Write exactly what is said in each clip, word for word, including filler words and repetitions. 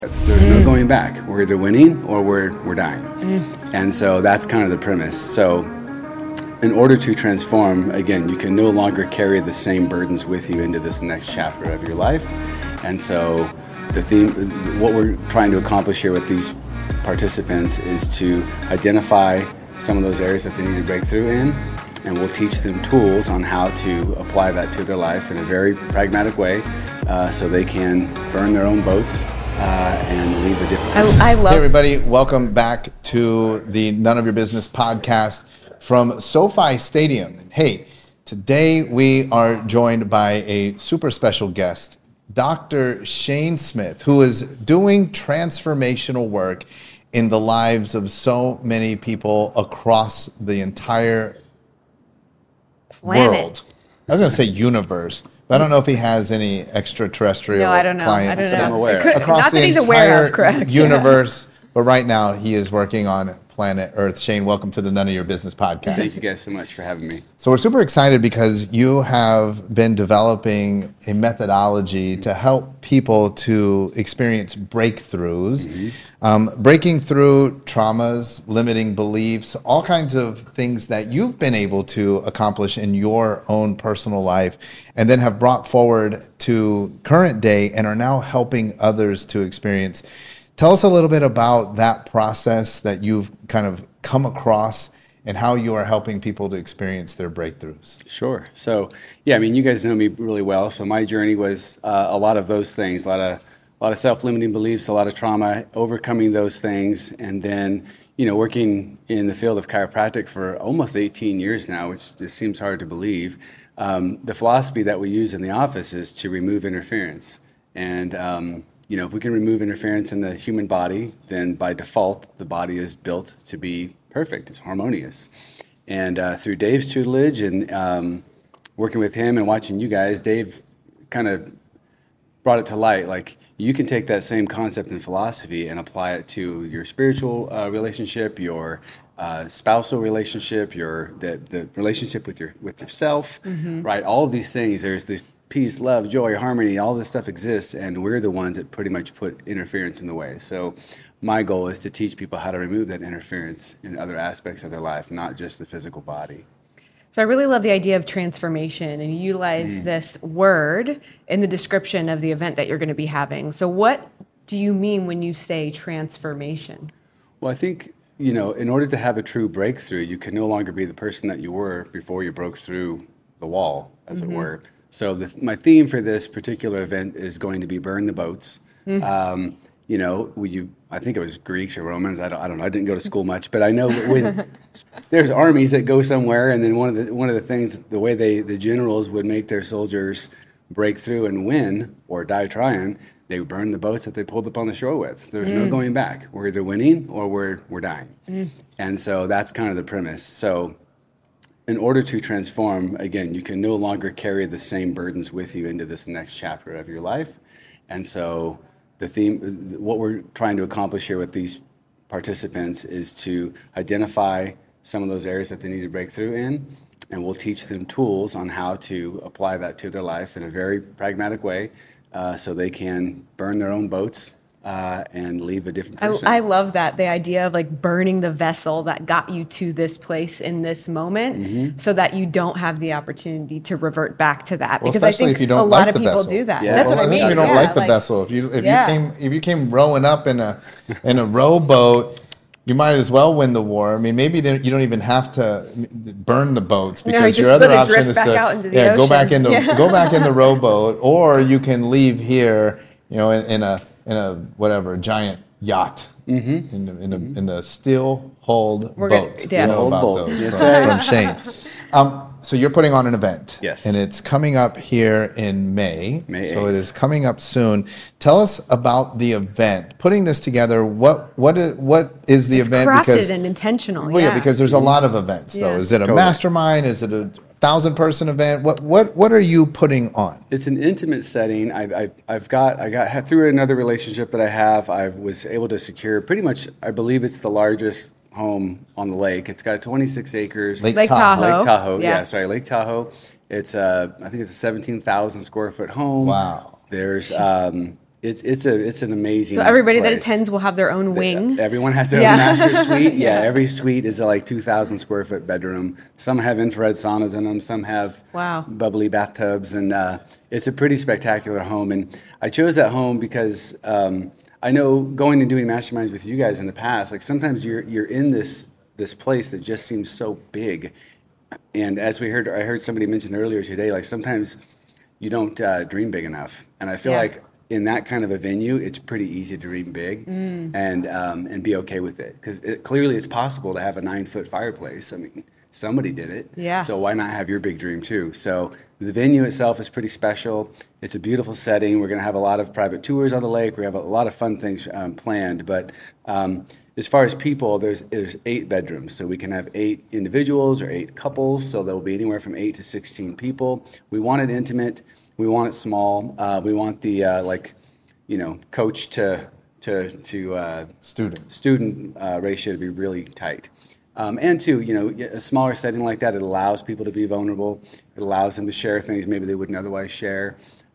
There's no going back. We're either winning or we're we're dying. Mm. And so that's kind of the premise. So in order to transform, again, you can no longer carry the same burdens with you into this next chapter of your life. And so the theme, what we're trying to accomplish here with these participants is to identify some of those areas that they need to break through in, and we'll teach them tools on how to apply that to their life in a very pragmatic way, uh, so they can burn their own boats uh, and leave a different person. I, I love. Hey everybody, welcome back to the None of Your Business podcast from SoFi Stadium. Hey, today we are joined by a super special guest, Doctor Shane Smith, who is doing transformational work in the lives of so many people across the entire Planet. world. I was going to say universe, but I don't know if he has any extraterrestrial No, I don't know. clients. I don't know. I'm aware. Could, Across not the that he's entire aware of, correct? universe, but right now he is working on planet Earth. Shane, welcome to the None of Your Business podcast. Thank you guys so much for having me. So we're super excited because you have been developing a methodology to help people to experience breakthroughs, mm-hmm. um, breaking through traumas, limiting beliefs, all kinds of things that you've been able to accomplish in your own personal life, and then have brought forward to current day and are now helping others to experience. Tell us a little bit about that process that you've kind of come across and how you are helping people to experience their breakthroughs. Sure. So, yeah, I mean, you guys know me really well. So my journey was uh, a lot of those things, a lot of a lot of self-limiting beliefs, a lot of trauma, overcoming those things, and then, you know, working in the field of chiropractic for almost eighteen years now, which just seems hard to believe. Um, the philosophy that we use in the office is to remove interference. And, um, you know, if we can remove interference in the human body, then by default, the body is built to be perfect. It's harmonious. And uh, through Dave's tutelage and um, working with him and watching you guys, Dave kind of brought it to light. Like, you can take that same concept and philosophy and apply it to your spiritual uh, relationship, your uh, spousal relationship, your the, the relationship with your with yourself, mm-hmm. right? All of these things, there's this peace, love, joy, harmony, all this stuff exists, and we're the ones that pretty much put interference in the way. So my goal is to teach people how to remove that interference in other aspects of their life, not just the physical body. So I really love the idea of transformation, and you utilize mm. this word in the description of the event that you're going to be having. So what do you mean when you say transformation? Well, I think, you know, in order to have a true breakthrough, you can no longer be the person that you were before you broke through the wall, as mm-hmm. it were. So the, my theme for this particular event is going to be burn the boats. Mm-hmm. Um, you know, we, you, I think it was Greeks or Romans. I don't, I don't know. I didn't go to school much, but I know when there's armies that go somewhere, and then one of the one of the things, the way they the generals would make their soldiers break through and win or die trying, they would burn the boats that they pulled up on the shore with. There's mm. no going back. We're either winning or we're we're dying. Mm. And so that's kind of the premise. So in order to transform, again, you can no longer carry the same burdens with you into this next chapter of your life. And so the theme, what we're trying to accomplish here with these participants is to identify some of those areas that they need to break through in, and we'll teach them tools on how to apply that to their life in a very pragmatic way, uh, so they can burn their own boats Uh, and leave a different person. I, I love that, the idea of like burning the vessel that got you to this place in this moment, mm-hmm. so that you don't have the opportunity to revert back to that. Well, because I think if you don't a lot like of the people vessel. do that. Yeah. That's well, what I mean. If you don't yeah, like the like, vessel, if you if yeah. you came if you came rowing up in a in a rowboat, you might as well win the war. I mean, maybe there, you don't even have to burn the boats, because no, you your just other let it option drift is back to out into the yeah go ocean. back in the Yeah. go back in the rowboat, or you can leave here, you know, in, in a in a whatever giant yacht. Mm-hmm. In, the, in, a, in the still hold We're boats. Gonna, yes. You know about Hold those boat. from, Right. from Shane. Um, so you're putting on an event. Yes. And it's coming up here in May. May So it eighth. is coming up soon. Tell us about the event. Putting this together, what what is, what is the it's event? crafted Because and intentional. well, yeah. yeah, because there's a lot of events though. Yeah. Is it a Totally. mastermind? Is it a thousand person event? What what what are you putting on? It's an intimate setting. I, I, I've got, I got through another relationship that I have. I was able to secure pretty much, I believe it's the largest home on the lake. It's got twenty-six acres. Lake Lake Tahoe. Tahoe. Lake Tahoe, yeah. Yeah. sorry, Lake Tahoe. It's uh, I think it's a seventeen thousand square foot home. Wow. There's um, It's it's a it's an amazing. So everybody that place. attends will have their own wing. Everyone has their Yeah. own master suite. Yeah, Yeah. every suite is a like two thousand square foot bedroom. Some have infrared saunas in them. Some have Wow. bubbly bathtubs, and uh, it's a pretty spectacular home. And I chose that home because um, I know going and doing masterminds with you guys in the past, like sometimes you're you're in this this place that just seems so big. And as we heard, I heard somebody mention earlier today, like sometimes you don't uh, dream big enough. And I feel Yeah. like in that kind of a venue, it's pretty easy to dream big Mm. and um, and be okay with it. Because it, clearly it's possible to have a nine foot fireplace. I mean, somebody did it. Yeah. So why not have your big dream too? So the venue itself is pretty special. It's a beautiful setting. We're going to have a lot of private tours on the lake. We have a lot of fun things um, planned. But um, as far as people, there's there's eight bedrooms, so we can have eight individuals or eight couples. So there will be anywhere from eight to sixteen people. We want it intimate. We want it small. Uh, we want the uh, like, you know, coach to to to uh, Students. student uh, ratio to be really tight. Um, and two, you know, a smaller setting like that, it allows people to be vulnerable. It allows them to share things maybe they wouldn't otherwise share.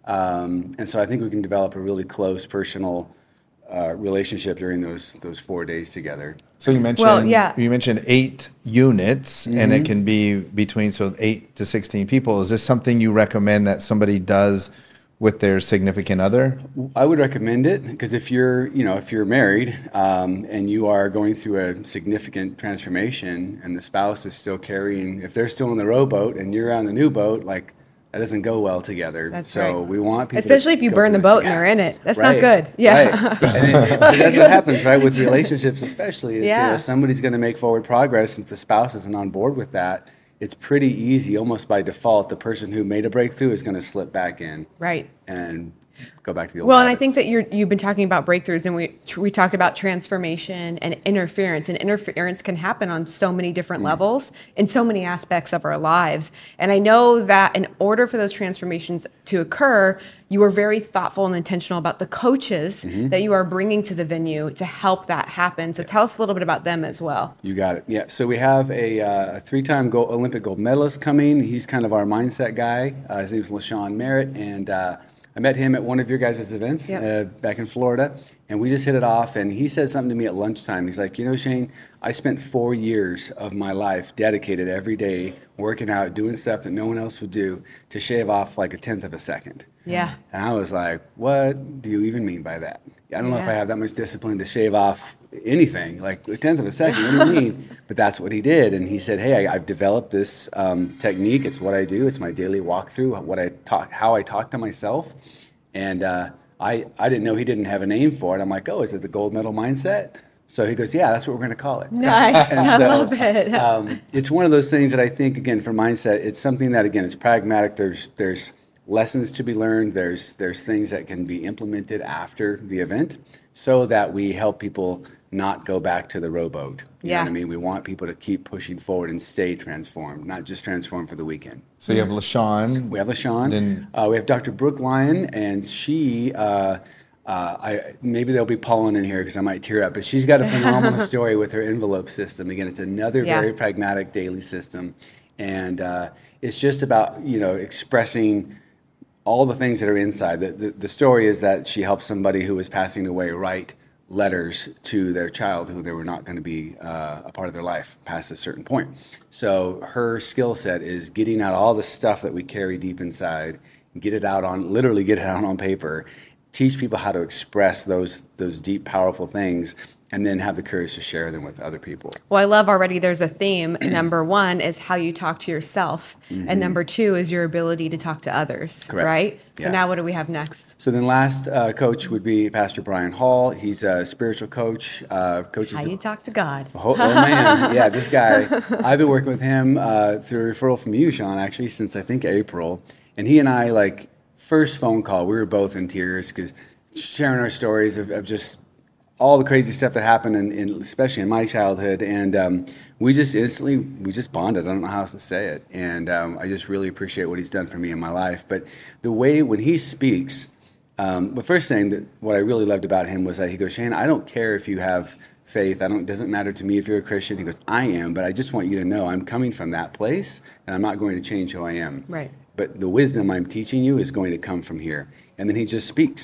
Um, and so I think we can develop a really close personal uh, relationship during those those four days together. So you mentioned Well, yeah. you mentioned eight units, and Mm-hmm. it can be between so eight to sixteen people. Is this something you recommend that somebody does with their significant other? I would recommend it because if you're, you know, if you're married um, and you are going through a significant transformation, and the spouse is still carrying, if they're still in the rowboat and you're on the new boat, like that doesn't go well together. That's so right. we want people, Especially to if you go burn through the this boat and together. they're in it. That's Right, not good. Yeah. right. And then- but that's what happens, right, with relationships, especially. Is, you Yeah. know, somebody's going to make forward progress, and if the spouse isn't on board with that, it's pretty easy, almost by default, the person who made a breakthrough is going to slip back in. Right. And go back to the old Well, and I habits. think that you're, you've been talking about breakthroughs, and we we talked about transformation and interference, and interference can happen on so many different Mm. levels in so many aspects of our lives. And I know that in order for those transformations to occur, you are very thoughtful and intentional about the coaches Mm-hmm. that you are bringing to the venue to help that happen. So tell us a little bit about them as well. You got it. Yeah. So we have a, uh, a three-time gold, Olympic gold medalist coming. He's kind of our mindset guy. Uh, his name is LaShawn Merritt, and uh, I met him at one of your guys' events Yep. uh, back in Florida, and we just hit it off. And he said something to me at lunchtime. He's like, you know, Shane, I spent four years of my life dedicated every day working out, doing stuff that no one else would do to shave off like a tenth of a second. Yeah. And I was like, what do you even mean by that? I don't know if Yeah. I have that much discipline to shave off anything, like a tenth of a second. What do you mean? But that's what he did. And he said, hey, I, I've developed this um, technique. It's what I do. It's my daily walkthrough, what I talk, how I talk to myself. And uh, I, I didn't know he didn't have a name for it. I'm like, oh, is it the gold medal mindset? So he goes, yeah, that's what we're going to call it. Nice. And I so, love it. um, it's one of those things that I think, again, for mindset, it's something that, again, it's pragmatic. There's there's lessons to be learned. There's there's things that can be implemented after the event so that we help people not go back to the rowboat. You Yeah. know what I mean? We want people to keep pushing forward and stay transformed, not just transformed for the weekend. So you have LaShawn. We have LaShawn. Then- Uh, we have Doctor Brooke Lyon, and she, uh, uh, I maybe there'll be pollen in here because I might tear up, but she's got a phenomenal story with her envelope system. Again, it's another Yeah. very pragmatic daily system, and uh, it's just about, you know, expressing all the things that are inside. The, the, the story is that she helped somebody who was passing away write letters to their child who they were not going to be uh, a part of their life past a certain point. So her skill set is getting out all the stuff that we carry deep inside, get it out on, literally get it out on paper, teach people how to express those those deep, powerful things, and then have the courage to share them with other people. Well, I love already there's a theme. Number one is how you talk to yourself. And number two is your ability to talk to others. Correct. Right? So Yeah. now what do we have next? So then last uh, coach would be Pastor Brian Hall. He's a spiritual coach. Uh, coaches How you talk to God. Oh, oh man, yeah, this guy. I've been working with him uh, through a referral from you, Sean, actually, since I think April. And he and I, like, first phone call, we were both in tears because sharing our stories of, of just all the crazy stuff that happened, in, in especially in my childhood. And um, we just instantly, we just bonded. I don't know how else to say it. And um, I just really appreciate what he's done for me in my life. But the way when he speaks, um, the first thing that what I really loved about him was that he goes, Shane, I don't care if you have faith. I don't. It doesn't matter to me if you're a Christian. He goes, I am, but I just want you to know I'm coming from that place, and I'm not going to change who I am. Right. But the wisdom I'm teaching you is going to come from here. And then he just speaks.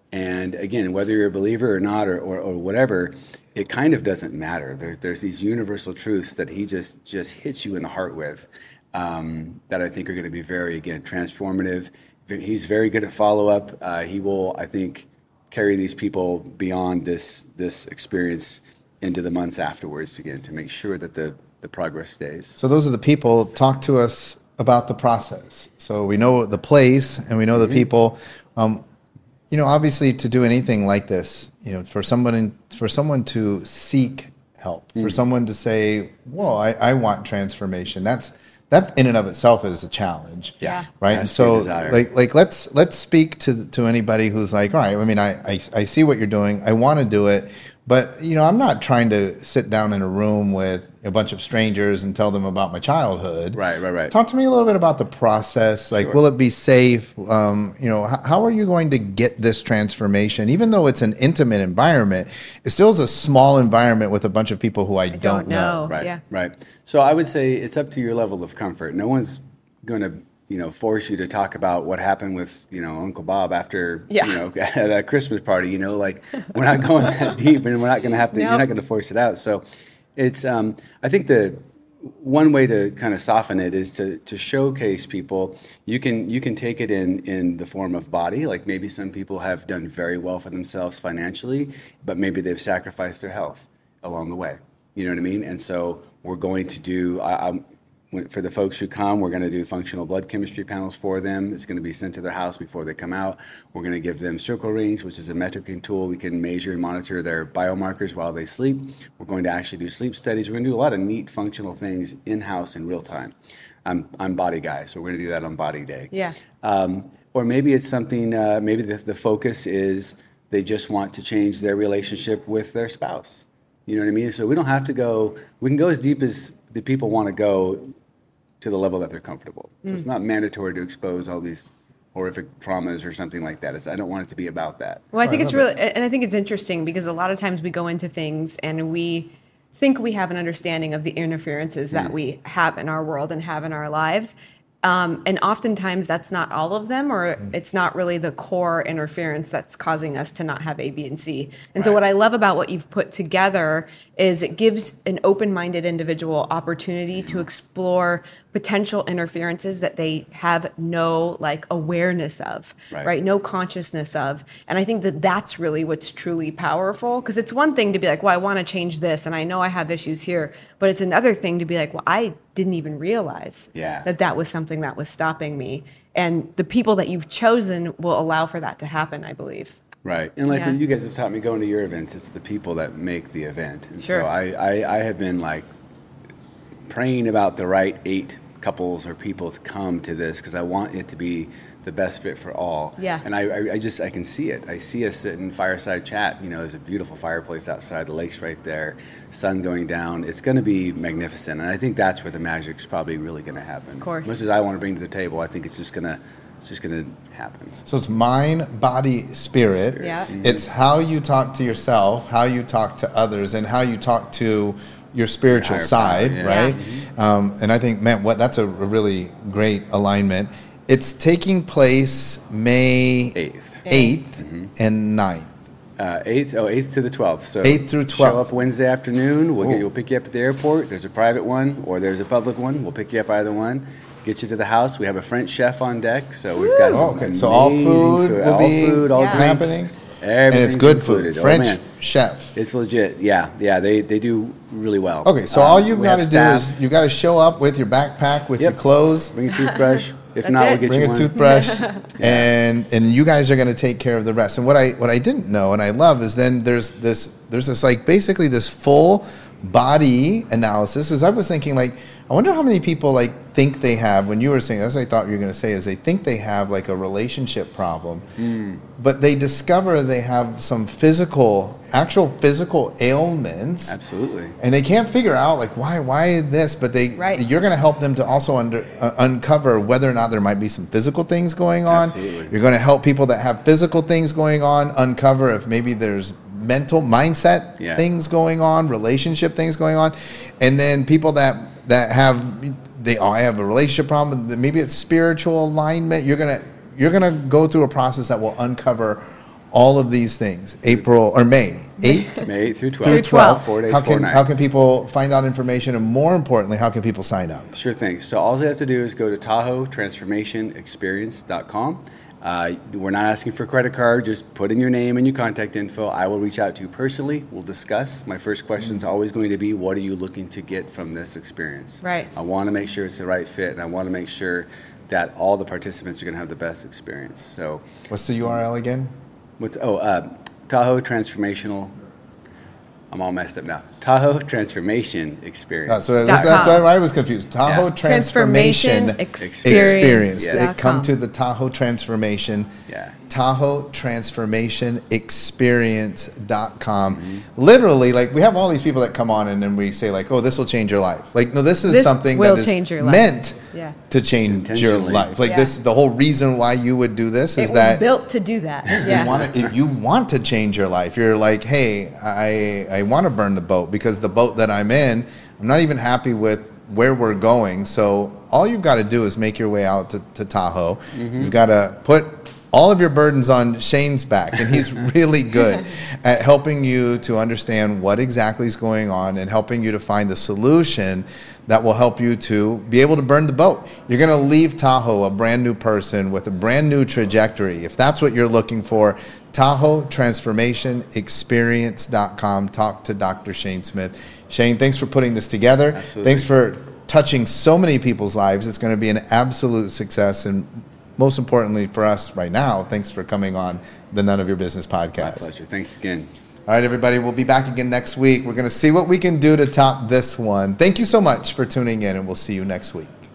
And again, whether you're a believer or not, or, or, or whatever, it kind of doesn't matter. There, there's these universal truths that he just just hits you in the heart with, um, that I think are going to be very, again, transformative. He's very good at follow-up. Uh, he will, I think, carry these people beyond this this experience into the months afterwards, again, to make sure that the, the progress stays. So those are the people. Talk to us about the process. So we know the place and we know the mm-hmm. people. Um, you know, obviously, to do anything like this, you know, for someone in, for someone to seek help, mm. for someone to say, "Whoa, I, I want transformation." That's that in and of itself is a challenge. Yeah. Right. And so, like, like let's let's speak to to anybody who's like, all right. I mean, I I, I see what you're doing. I want to do it. But, you know, I'm not trying to sit down in a room with a bunch of strangers and tell them about my childhood. Right, right, right. So talk to me a little bit about the process. Like, sure. Will it be safe? Um, you know, h- how are you going to get this transformation? Even though it's an intimate environment, it still is a small environment with a bunch of people who I, I don't, don't know. know. Right, yeah. right. So I would say it's up to your level of comfort. No one's going to, you know, force you to talk about what happened with, you know, Uncle Bob after, yeah. you know, at a Christmas party, you know, like we're not going that deep and we're not going to have to, nope. You're not going to force it out. So it's, um, I think the one way to kind of soften it is to, to showcase people. You can, you can take it in, in the form of body. Like maybe some people have done very well for themselves financially, but maybe they've sacrificed their health along the way. You know what I mean? And so we're going to do, I, I'm, for the folks who come, we're going to do functional blood chemistry panels for them. It's going to be sent to their house before they come out. We're going to give them circle rings, which is a metricing tool. We can measure and monitor their biomarkers while they sleep. We're going to actually do sleep studies. We're going to do a lot of neat functional things in-house in real time. I'm I'm body guy, so we're going to do that on body day. Yeah. Um, or maybe it's something, uh, maybe the, the focus is they just want to change their relationship with their spouse. You know what I mean? So we don't have to go, we can go as deep as the people want to go to the level that they're comfortable. So mm. it's not mandatory to expose all these horrific traumas or something like that. It's, I don't want it to be about that. Well, I think I it's really, and I think it's interesting because a lot of times we go into things and we think we have an understanding of the interferences that mm. we have in our world and have in our lives. Um, and oftentimes that's not all of them, or mm. it's not really the core interference that's causing us to not have A, B, and C. And right. so what I love about what you've put together is it gives an open-minded individual opportunity mm. to explore potential interferences that they have no like awareness of, right. right? No consciousness of. And I think that that's really what's truly powerful, because it's one thing to be like, well, I want to change this and I know I have issues here, but it's another thing to be like, well, I didn't even realize yeah. that that was something that was stopping me. And the people that you've chosen will allow for that to happen, I believe. Right. And like Yeah. when you guys have taught me going to your events, it's the people that make the event. And Sure. so I, I, I have been like praying about the right eight couples or people to come to this because I want it to be the best fit for all. Yeah. And I, I, I just, I can see it. I see us sitting fireside chat. You know, there's a beautiful fireplace outside. The lake's right there. Sun going down. It's going to be magnificent. And I think that's where the magic's probably really going to happen. Of course. As much as I want to bring to the table, I think it's just going to, it's just going to happen. So it's mind, body, spirit. Spirit. Yeah. Mhm. It's how you talk to yourself, how you talk to others, and how you talk to your spiritual Higher side, power, yeah. right? Mhm. Um, and I think, man, what that's a really great alignment. It's taking place May Eighth. eighth Mhm. and ninth. Uh, eighth, oh, eighth to the twelfth. So eighth through show twelfth. up Wednesday afternoon. We'll, get, Ooh. we'll pick you up at the airport. There's a private one or there's a public one. We'll pick you up either one. Get you to the house. We have a French chef on deck, so we've got Woo. some Okay, amazing so all food will all be food, all Yeah. drinks, happening? everything's And it's good included. food. Oh, French man. chef. It's legit. Yeah, yeah. They they do really well. Okay, so Um, all you've we got have to do staff. is you got to show up with your backpack, with your Yep. clothes, Bring a toothbrush. If That's not, it. we'll get bring you a one. toothbrush, and and you guys are going to take care of the rest. And what I what I didn't know and I love is then there's this there's this like basically this full body analysis. As I was thinking, like I wonder how many people like think they have. When you were saying, that's what I thought you were going to say, is they think they have like a relationship problem, Mm. but they discover they have some physical, actual physical ailments. Absolutely. And they can't figure out like why why this, but they Right. you're going to help them to also under, uh, uncover whether or not there might be some physical things going on. Absolutely. You're going to help people that have physical things going on uncover if maybe there's mental mindset Yeah. things going on, relationship things going on, and then people that that have they oh, I have a relationship problem, maybe it's spiritual alignment. You're gonna you're gonna go through a process that will uncover all of these things? April or May eighth May eighth through Through twelfth. twelve. Four days, How four can nights. how can people find out information, and more importantly, how can people sign up? Sure thing. So all they have to do is go to Tahoe Transformation Experience dot com. Uh, we're not asking for a credit card. Just put in your name and your contact info. I will reach out to you personally. We'll discuss. My first question is always going to be, what are you looking to get from this experience? Right. I want to make sure it's the right fit, and I want to make sure that all the participants are going to have the best experience. So What's the U R L again? what's, oh, uh, Tahoe Transformational, I'm all messed up now. Tahoe Transformation Experience. That's what I was, Dot that's com. why I was confused. Tahoe Yeah. Transformation, Transformation Experience. Experience. They come Yes. to the Tahoe Transformation. Yeah. Tahoe Transformation Experience dot com. Literally, like, we have all these people that come on and then we say, like, oh, this will change your life. Like, no, this is This something will that is change your life. meant Yeah. to change your Intentionally. life. Like, Yeah. this, the whole reason why you would do this It is was that built to do that. Yeah. you want to, if you want to change your life, you're like, hey, I, I want to burn the boat because the boat that I'm in, I'm not even happy with where we're going. So all you've got to do is make your way out to, to Tahoe. You've got to put all of your burdens on Shane's back, and he's really good at helping you to understand what exactly is going on and helping you to find the solution that will help you to be able to burn the boat. You're going to leave Tahoe a brand new person with a brand new trajectory. If that's what you're looking for, Tahoe Transformation Experience dot com. Talk to Doctor Shane Smith. Shane, thanks for putting this together. Absolutely. Thanks for touching so many people's lives. It's going to be an absolute success. And most importantly for us right now, thanks for coming on the None of Your Business My podcast. pleasure. Thanks again. All right, everybody, we'll be back again next week. We're going to see what we can do to top this one. Thank you so much for tuning in, and we'll see you next week.